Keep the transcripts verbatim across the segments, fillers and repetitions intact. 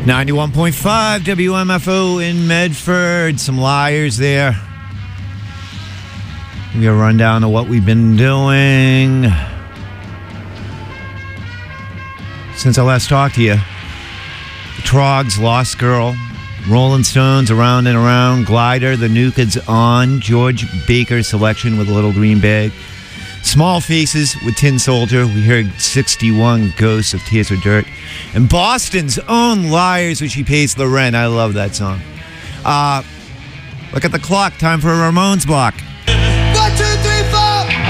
ninety-one point five W M F O in Medford. Some liars there. Give you a rundown of what we've been doing since I last talked to you. The Trogs, Lost Girl, Rolling Stones, Around and Around, Glider, The New Kids On, George Baker selection with a Little Green Bag, Small Faces with Tin Soldier. We heard sixty-one Ghosts of Tears for Dirt, and Boston's own Liars, which She Pays the Rent. I love that song. Uh, look at the clock. Time for a Ramones block. One, two, three, four.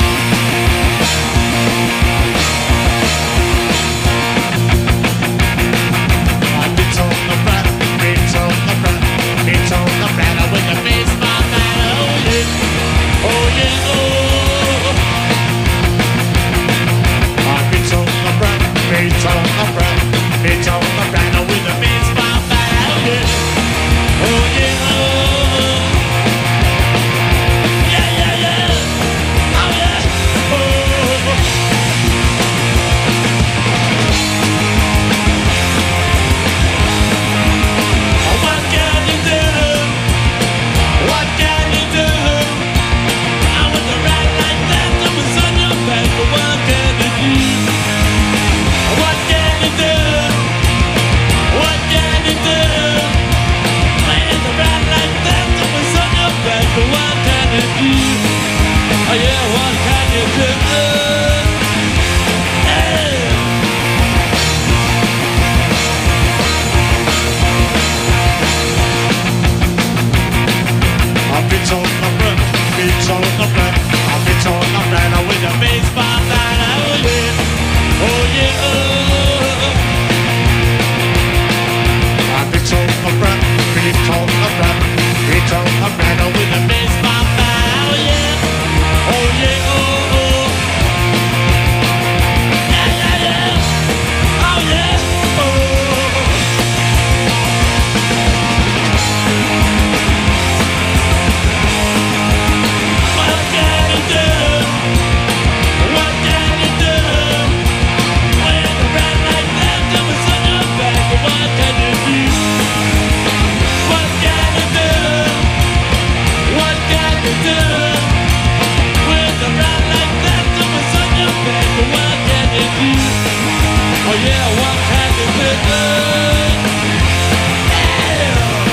It's on the front, it's on the front, it's on the front with the baseball bat. Oh yeah, oh yeah, oh. It's on the front, it's on the front, it's on the front with the baseball bat. Oh yeah, oh yeah, oh. Yeah, yeah, yeah. Oh yeah, oh. What can you do? What can you do? I was a rat like that, I was on your back, but what can you do? What can you do? What can you do? I was a rat like that, I was on your back, but what can you do? Oh yeah, what can you do? Hey. It's on the front, it's on the front, it's on the front with a baseball bat. Oh yeah, oh yeah, oh. It's on the front, it's on the front, it's on the front with a baseball bat. Oh yeah, oh yeah, oh, oh. Yeah, yeah, yeah. Oh yeah, oh. What can you do? What can you do? When a rat like that comes on your back, what can you do? What can you do? What can you do? When a rat like that comes on your back, what can you do? Oh yeah, what can you do? Yeah.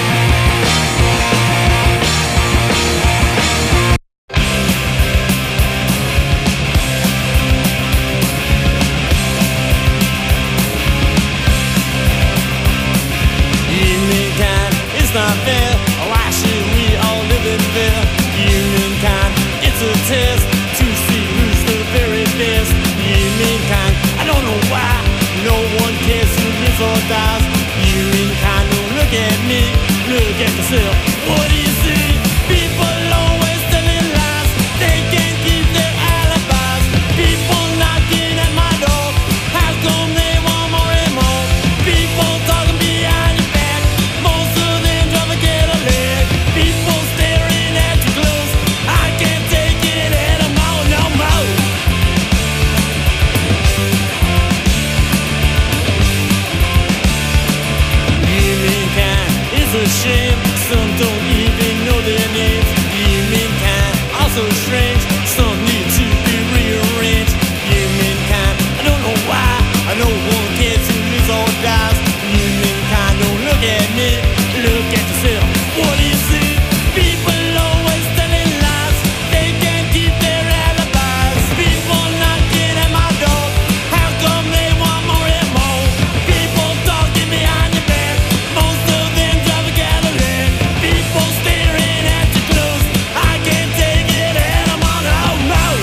Humankind is not fair. Why should we all live in fear? Humankind, it's a test to see who's the very best. Humankind, I don't know why no one cares who lives or dies. Humankind, don't look at me, look at yourself. What do you see? People always telling lies. They can't keep their alibis. People knocking at my door. How come they want more and more? People talking behind your back. Most of them trying to get a leg. People staring at you close. I can't take it anymore, no more. Humankind is a shame. Some don't even know their names. Humankind, also strange. Some need to be rearranged. Humankind, I don't know why. I know one cares who lives or dies. Humankind, don't look at me, look at yourself. What do you see? People always telling lies. They can't keep their alibis. People knocking at my door. How come they want more and more? People talking behind your back. Most of them drive a Cadillac. People staring at you close. I can't take it anymore, no more.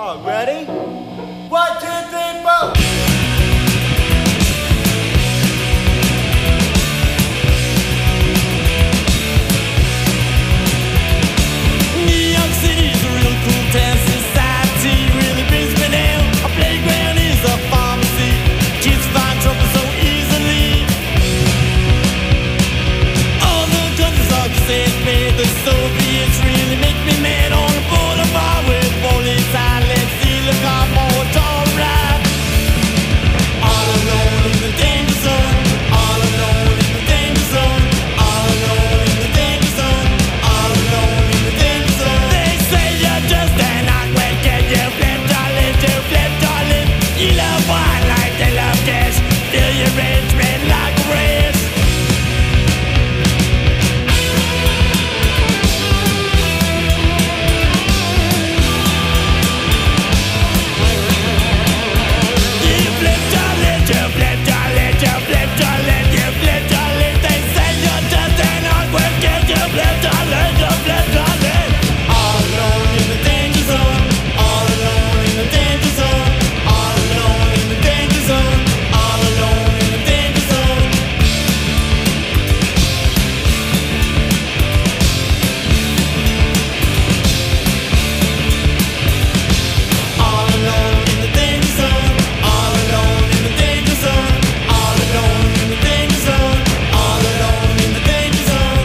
Oh, ready? One, two, three, four. New York City's a real cool town. Society really brings me down. A playground is a pharmacy. Kids find trouble so easily. All the guns are the same pay. The Soviets really make me mad. On the boulevard with police eye. Let's see the car motor ride. All alone in the danger zone. All alone in the danger zone. All alone in the danger zone. All alone in the danger zone. They say you're just an awkward kid. You flip, darling, you flip, darling. You love wine like they love cash. Feel your rage red like a race. You flip, darling, you flip, darling, you flip, darling, you flip, darling. They say you're just an awkward kid. You flip, darling, you flip, darling. All alone in the danger zone. All alone in the danger zone. All alone in the danger zone. All alone in the danger zone. All alone in the danger zone. All alone in the danger zone. All alone in the danger zone. All alone in the danger zone.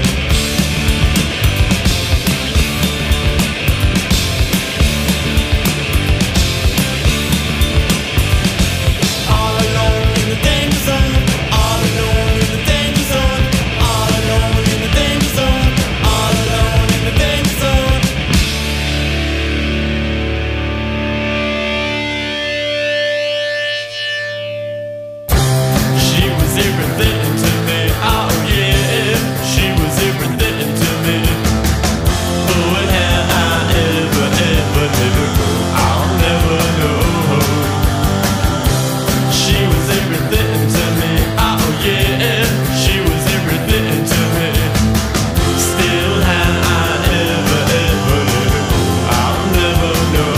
All alone in the danger zone. All alone in the danger zone. All alone in the danger zone. All alone in the danger zone. She was everything to me, oh yeah. She was everything to me. But how I ever, ever let her go, I'll never know. She was everything to me, oh yeah. She was everything to me. Still how I ever, ever let her go, I'll never know.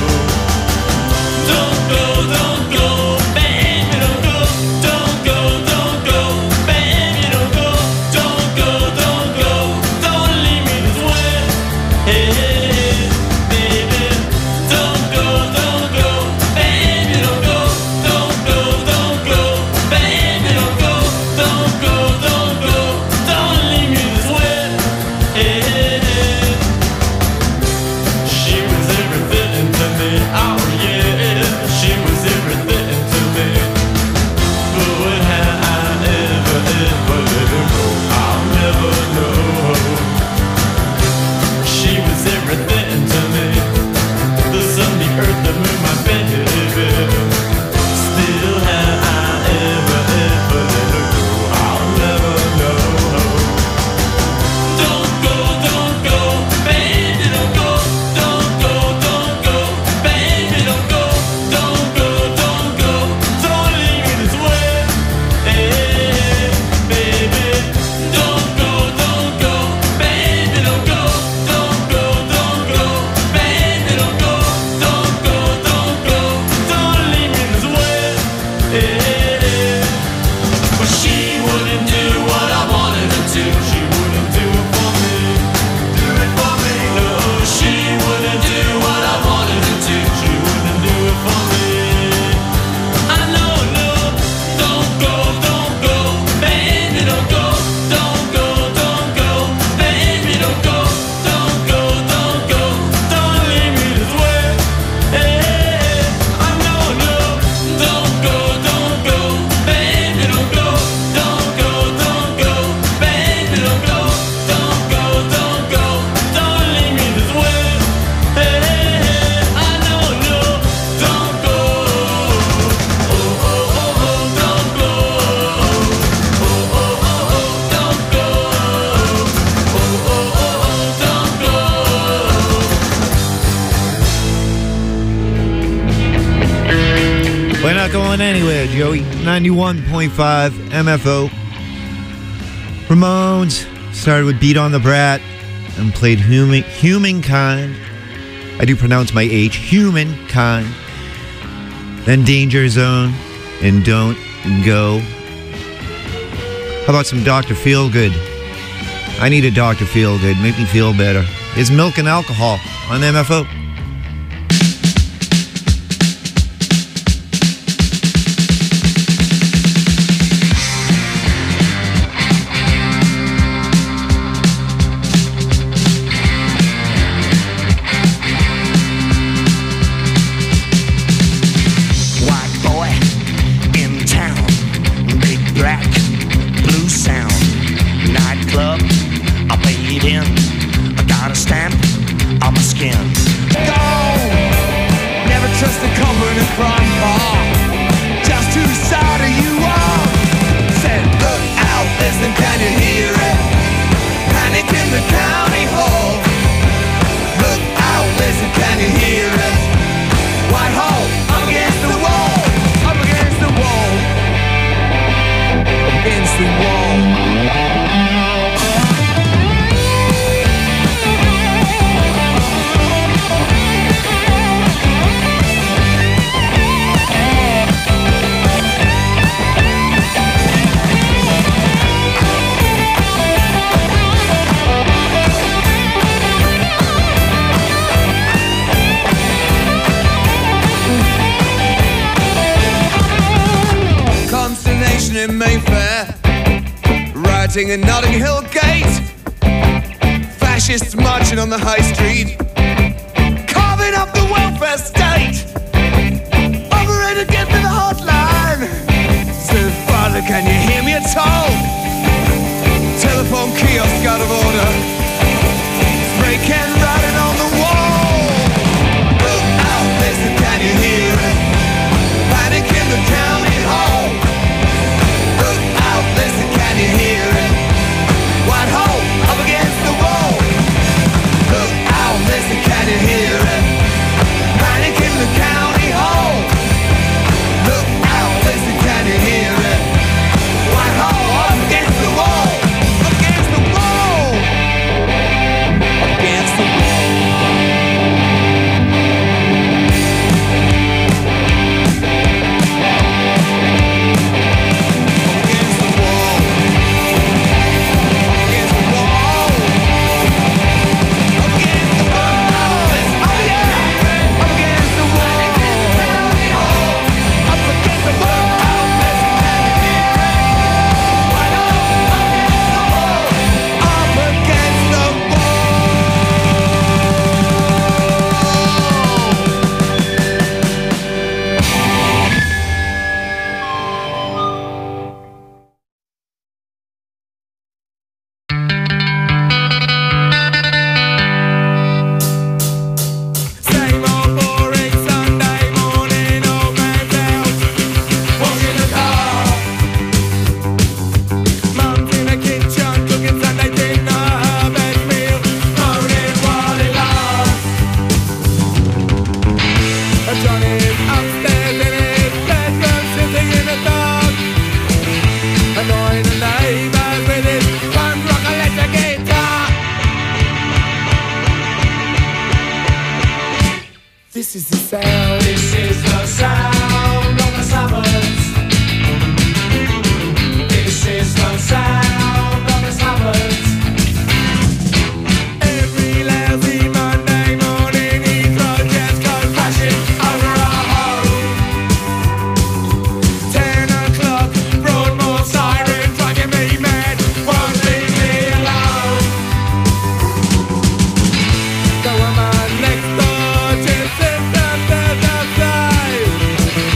Don't go, don't go, baby, don't go. Don't go, don't go, baby, don't go. Don't go, don't go, don't leave me this way. Hey, hey, baby, don't go, don't go, baby, don't go. Don't go, don't go, baby, don't go. Don't go, don't go, don't leave me this way. Hey, hey, hey. She was everything to me, oh yeah. She was everything to me. But how I ever, ever let her go, I'll never know. She was everything to me. The sun, the earth, the moon, my baby. Still how I ever, ever let her go, I'll never know. Don't go, don't go, baby, don't go. Don't go, don't go, baby, don't go. Don't go, don't go, don't leave me this way. Hey, baby, don't go, don't go, baby, don't go. Don't go, don't go, baby, don't go. Don't go, don't go, don't leave me this way. Hey, but she wouldn't do what I wanted her to. She wouldn't do it for me. Do it for me. No, she wouldn't do what I wanted her to. She wouldn't do it for me. I know, no. Don't go, don't go, baby, don't go. Don't go, don't go, baby, don't go. Don't go, don't go, don't leave me this way. Hey, I know, no. Don't go, don't go, baby, don't go. Don't go, don't go, baby, don't go. Don't go, don't go, don't leave me this way. Hey, I know, no. Don't go. Oh, oh, oh, oh, don't go. Oh, oh, oh, oh, don't go. Oh, oh, oh, oh, don't go. We're not going anywhere, Joey. ninety-one point five M F O. Ramones started with Beat on the Brat and played Human, Humankind. I do pronounce my H, humankind. Then Danger Zone and Don't Go. How about some Doctor Feelgood? I need a Doctor Feelgood. Make me feel better. It's Milk and Alcohol on M F O. In Notting Hill Gate, fascists marching on the high street, carving up the welfare state. Operator, get me the hotline. Said, Father, can you hear me at all? Telephone kiosk out of order, spray can writing on the wall. Look out, listen, can you hear it? Panic in the county hall. Look out, listen, can you hear it? Whitehall, up against the wall. Look out, listen, can you hear it? Panic in the county hall. Look out, listen, can you hear it? Whitehall, up against the wall. Up against the wall. Up against the wall. This is the sound. This is the sound of the suburbs. This is the sound of the suburbs. Every lousy Monday morning, Heathrow jets go crashing over our home. Ten o'clock, Broadmoor siren, driving me mad, won't leave me alone. The woman next door just sits up there outside.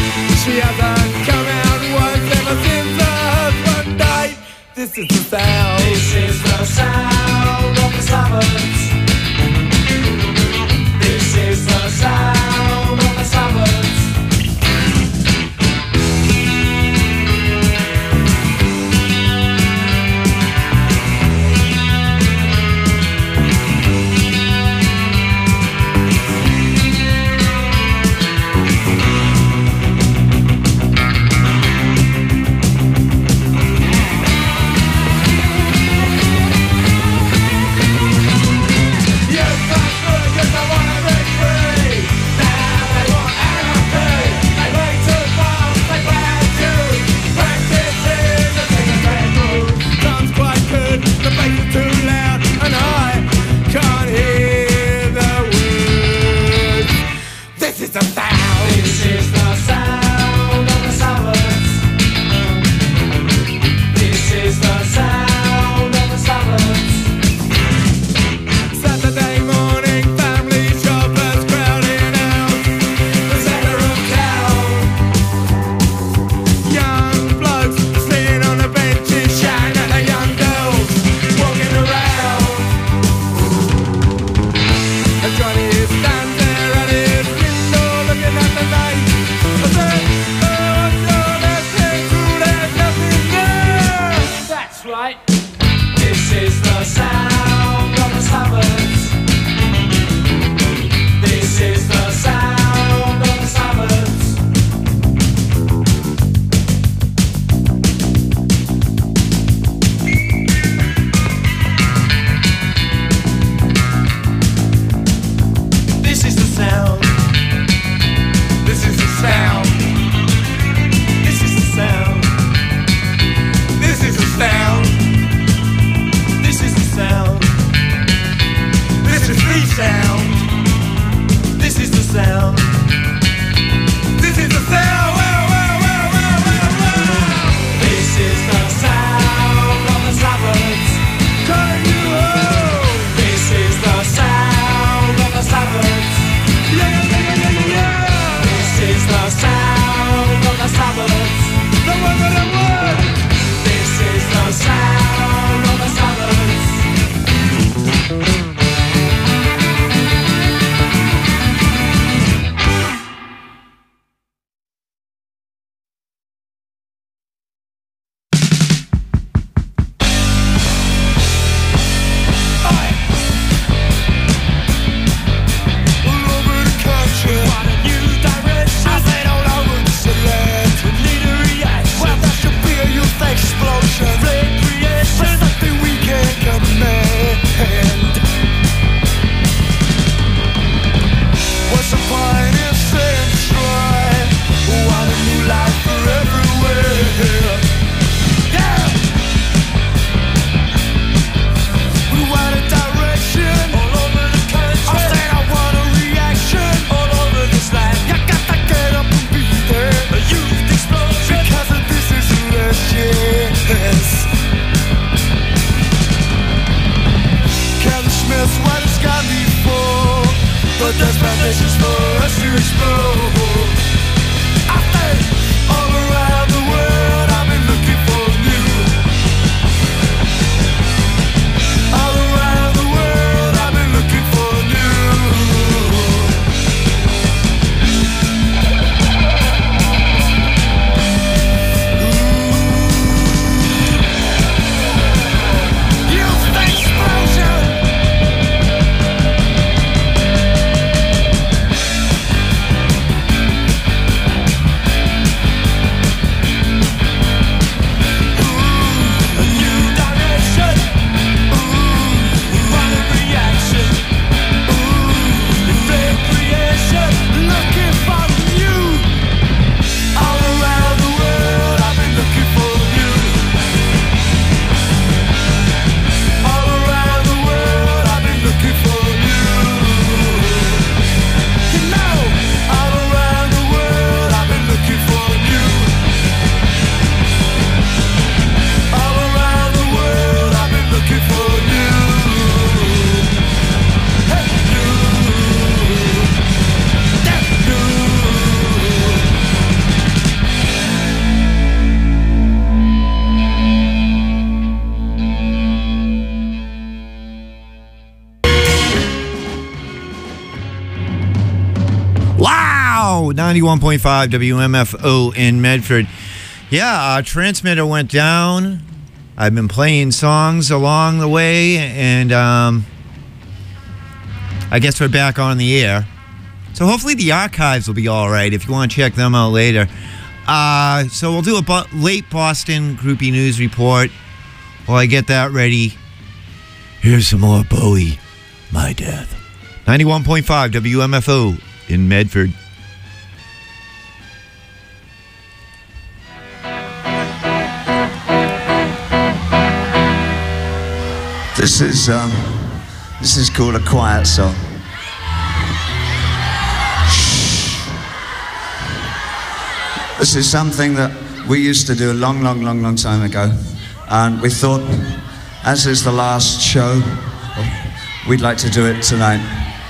is the sound. This is the sound of the suburbs. This is the sound of the suburbs. Saturday morning, family shoppers crowding out the center of town. Young blokes sitting on the benches, shouting at the young girls walking around. And Johnny stands there at his window looking at the night. I said, oh, so there's through, there's nothing there. That's right. This is the sound of the suburbs. This is the sound of the suburbs. This is the sound. This is the sound. This is the sound. This is the sound. This is the sound. This is the sound. This is the sound. This is the sound. Wow, wow, wow, wow, wow, wow. This is the sound of the suburbs. Calling you home. This is the sound of the suburbs. Yeah, yeah, yeah, yeah, yeah, yeah. This is the sound of the suburbs. The one that I want. This is the sound of the suburbs. All over the country, want a new direction. I said all over the select. We need a reaction. Well, that should be a youth explosion. Recreation, for something we can command. What's the point in saying try? Want a new life for everywhere. Yeah. We want a direction all over the country. I said I want a reaction all over this land. You got to get up and be there. A youth explosion, because of this is the last chance. Kevin Smith's what it's got me for, but there's foundations for us to explore. I think all around the world I've been looking for you. All around the world I've been looking for you. Youth explosion. A new direction. We want a reaction. Recreation, looking for you. All around the world I've been looking for you. All around the world I've been looking for you. You know, all around the world I've been looking for you. All around the world I've been looking for you. Hey, you. That you. Wow! ninety-one point five W M F O in Medford. Yeah, our transmitter went down. I've been playing songs along the way, and um, I guess we're back on the air. So hopefully the archives will be all right if you want to check them out later. Uh, so we'll do a bo- late Boston groupie news report. While I get that ready, here's some more Bowie, My Death. ninety-one point five W M F O in Medford. This is um, this is called a quiet song. Shh. This is something that we used to do a long, long, long, long time ago. And we thought, as is the last show, we'd like to do it tonight.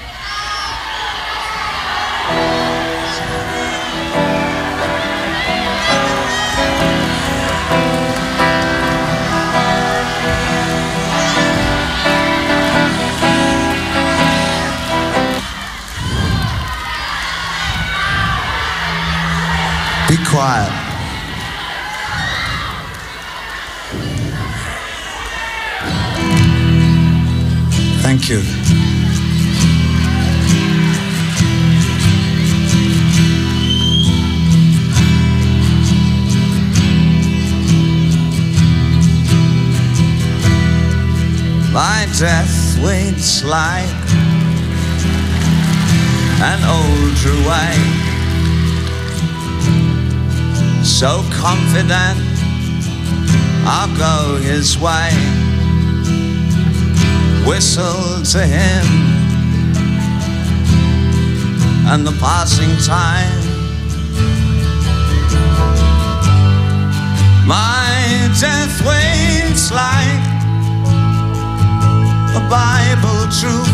Be quiet. Thank you. My death waits like an old true way. So confident I'll go his way. Whistle to him and the passing time. My death waits like a Bible truth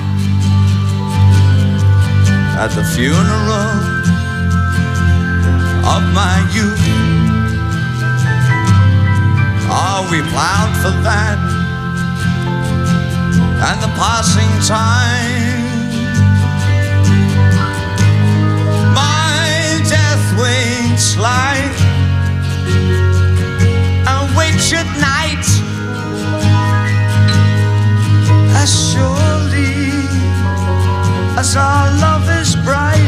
at the funeral of my youth. Are we plowed for that and the passing time? My death waits like a witched night, as surely as our love is bright.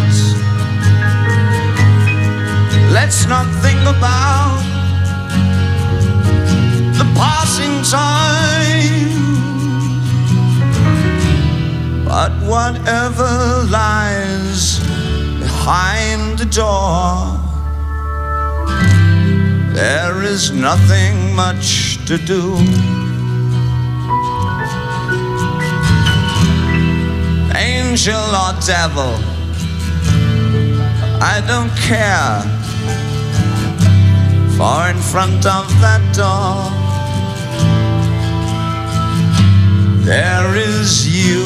Let's not think about the passing time, but whatever lies behind the door, there is nothing much to do. Angel or devil, I don't care. For in front of that door, there is you.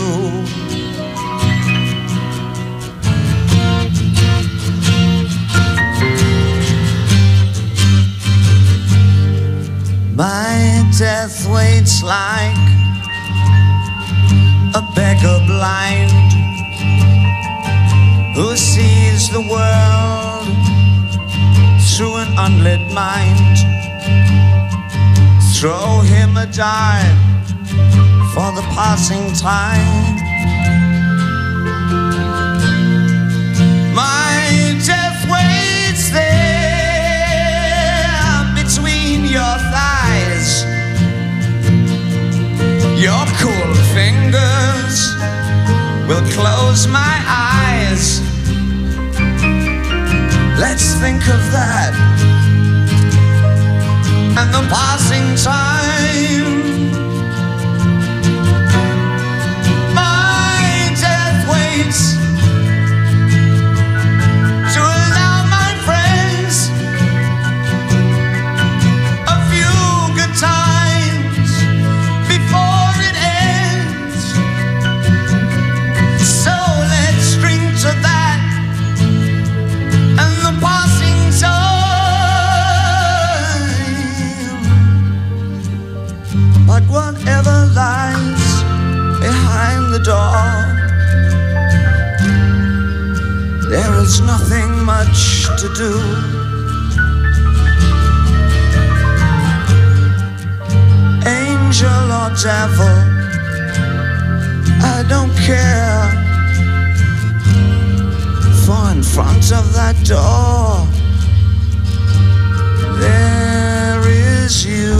My death waits like a beggar blind who sees the world through an unlit mind. Throw him a dime for the passing time. My death waits there between your thighs. Your cool fingers will close my eyes. Let's think of that and the passing time. My death waits to allow my friends a few good times before it ends. So let's drink to that and the passing time. But whatever lies behind the door, there is nothing much to do. Angel or devil, I don't care. For in front of that door, there is you.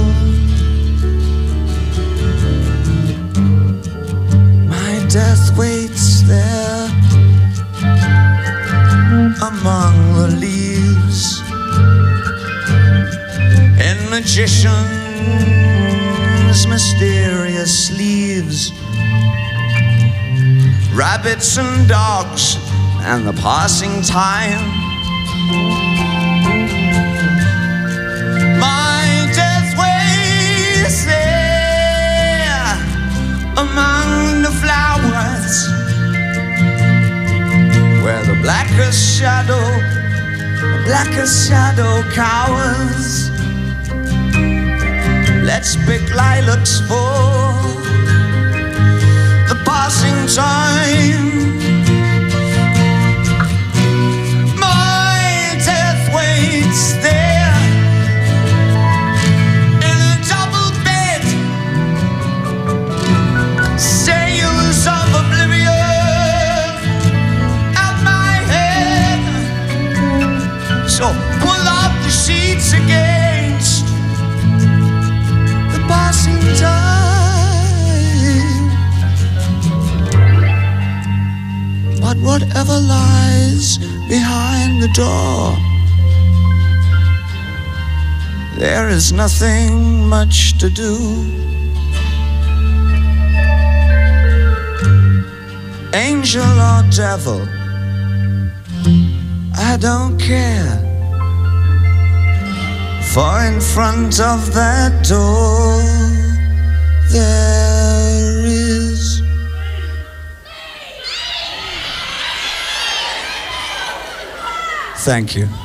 My death waits there among the leaves, in magicians' mysterious sleeves. Rabbits and dogs and the passing time. among the flowers, where the blackest shadow, the blackest shadow cowers. Let's pick lilacs for the passing time. My death waits there in a double bed, sails of oblivion at my head. So pull up the sheets against the passing time. But whatever lies behind the door, there is nothing much to do. Angel or devil, I don't care, for in front of that door there is Thank you.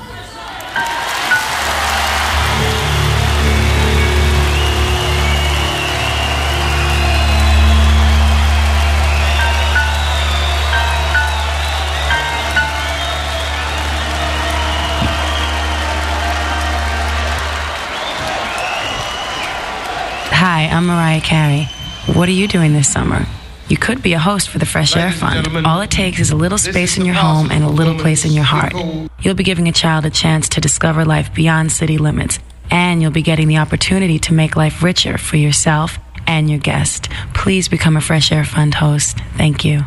Hi, I'm Mariah Carey. What are you doing this summer? You could be a host for the Fresh Air Fund. All it takes is a little space in your home and a little place in your heart. You'll be giving a child a chance to discover life beyond city limits, and you'll be getting the opportunity to make life richer for yourself and your guest. Please become a Fresh Air Fund host. Thank you.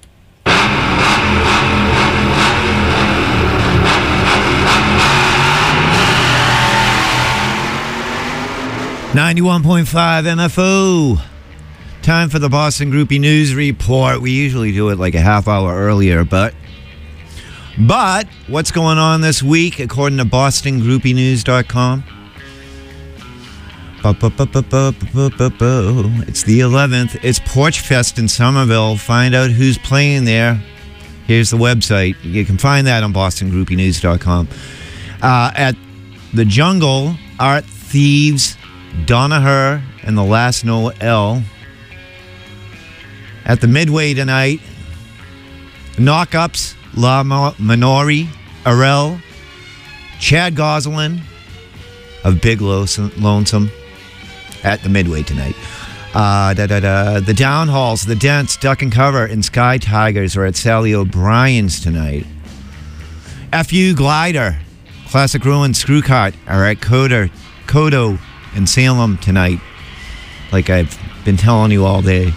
ninety-one point five M F O. Time for the Boston Groupie News Report. We usually do it like a half hour earlier, but but what's going on this week according to Boston Groupie News dot com? It's the eleventh. It's Porch Fest in Somerville. Find out who's playing there. Here's the website. You can find that on Boston Groupie News dot com. Uh, at the Jungle, Art Thieves, Donaher, and the Last Noel. At the Midway tonight, Knockups, La Minori, Arel, Chad Goslin of Big Lonesome at the Midway tonight. Uh, da, da, da. The Downhalls, The Dents, Duck and Cover, and Sky Tigers are at Sally O'Brien's tonight. F U Glider, Classic Ruin, Screwcart are at Coda, Kodo in Salem tonight, like I've been telling you all day.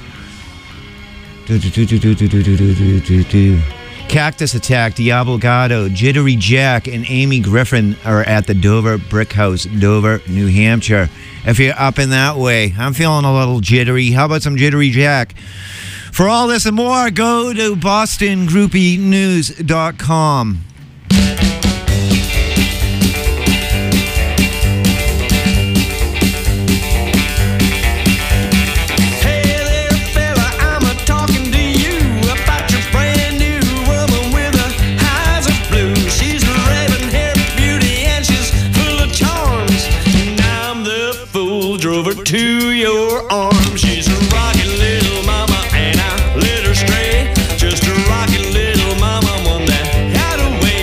Cactus Attack, Diablo Gatto, Jittery Jack, and Amy Griffin are at the Dover Brick House, Dover, New Hampshire. If you're up in that way, I'm feeling a little jittery. How about some Jittery Jack? For all this and more, go to Boston Groupie News dot com. To your arms, she's a rockin' little mama, and I let her stray. Just a rockin' little mama, one that had a way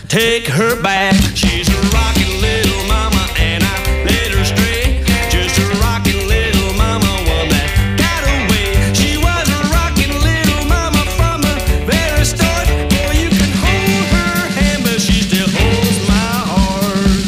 take her back. She's a rockin' little mama and I let her stray. Just a rockin' little mama, one that got away. She was a rockin' little mama from the very start. Boy, you can hold her hand, but she still holds my heart.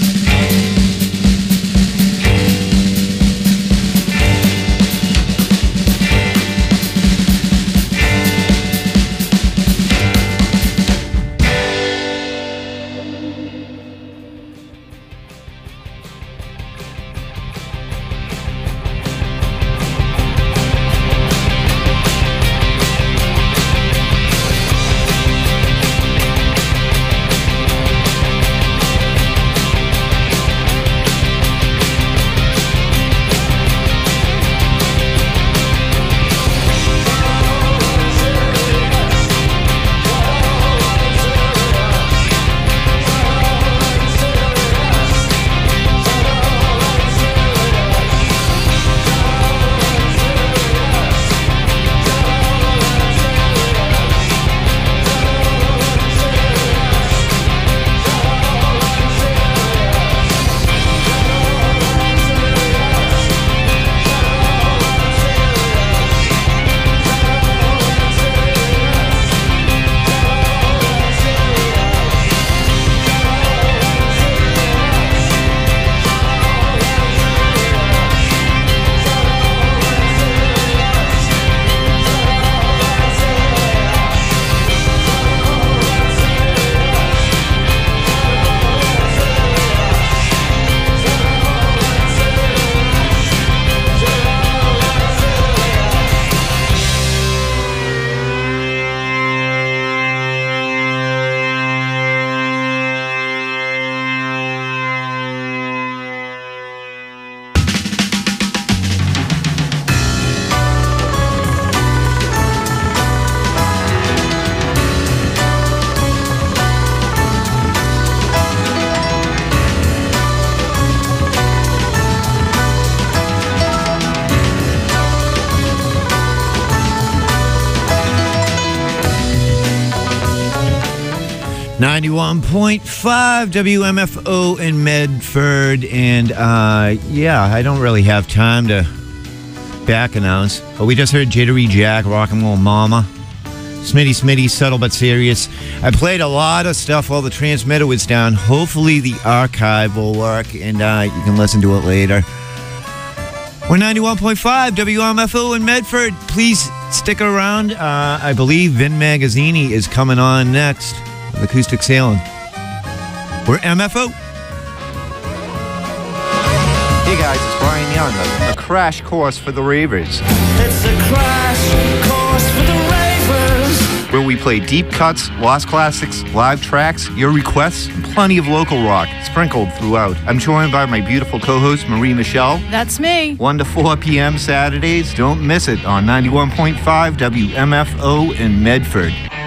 ninety-one point five W M F O in Medford. And uh, yeah, I don't really have time to back announce. But we just heard Jittery Jack, Rock and Roll Mama. Smitty Smitty, Subtle But Serious. I played a lot of stuff while the transmitter was down. Hopefully the archive will work and uh, you can listen to it later. We're ninety-one point five W M F O in Medford. Please stick around. Uh, I believe Vin Magazzini is coming on next with Acoustic Sailing. We're M F O. Hey guys, it's Brian Young, a, a crash course for the ravers. It's a crash course for the ravers. Where we play deep cuts, lost classics, live tracks, your requests, and plenty of local rock sprinkled throughout. I'm joined by my beautiful co-host, Marie Michelle. That's me. one to four p.m. Saturdays. Don't miss it on ninety-one point five W M F O in Medford.